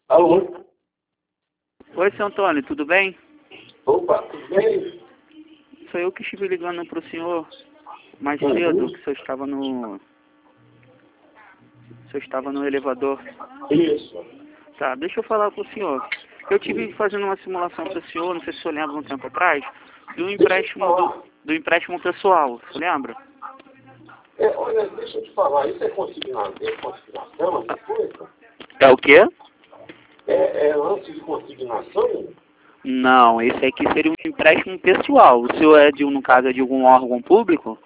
Alô? Oi, seu Antônio, tudo bem? Opa, tudo bem? Sou eu que estive ligando para o senhor mais Uhum. cedo, que o senhor estava no... O senhor estava no elevador. Isso. Tá, deixa eu falar com o senhor. Eu tive fazendo uma simulação para o senhor, não sei se o senhor lembra um tempo atrás, do empréstimo do empréstimo pessoal, você lembra? Olha, deixa eu te falar, isso é consignação, essa coisa? É o quê? É lance de consignação? Não, esse aqui seria um empréstimo pessoal. O senhor é no caso, é de algum órgão público?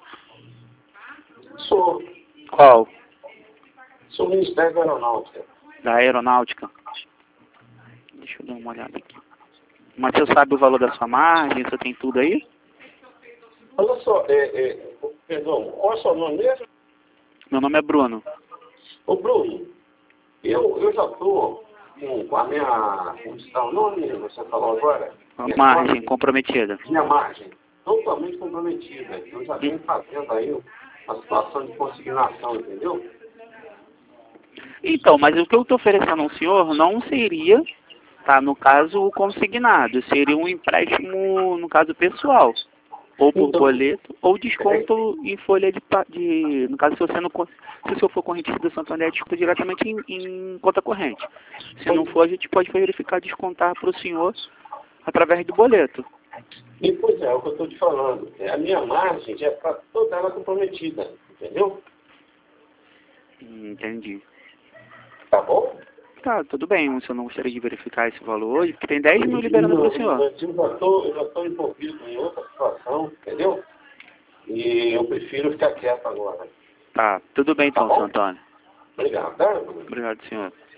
Sou Qual? Ministério da Aeronáutica. Da aeronáutica? Deixa eu dar uma olhada aqui. Mas o senhor sabe o valor da sua margem? O senhor tem tudo aí? Olha só, perdão, qual é o seu nome mesmo? Meu nome é Bruno. Ô Bruno, eu já estou com a minha, como está o nome, você falou agora? A margem comprometida. Minha margem, totalmente comprometida. Eu já venho fazendo aí a situação de consignação, entendeu? Então, mas o que eu estou oferecendo ao senhor não seria, tá, no caso, o consignado. Seria um empréstimo, no caso, pessoal. Ou por Então, boleto, ou desconto em folha no caso, se você não, se o senhor for correntista do Santander, desconta diretamente em conta corrente. Se não for, a gente pode verificar descontar para o senhor através do boleto. e, pois é o que eu estou te falando. A minha margem já está toda ela comprometida, entendeu? Entendi. Tá bom? Tá, tudo bem, o senhor não gostaria de verificar esse valor hoje, porque tem 10 mil liberando para o senhor. Eu já estou envolvido em outra situação, entendeu? E eu prefiro ficar quieto agora. Tá, tudo bem Tá então, bom? senhor Antônio. Obrigado, tá? Obrigado, senhor.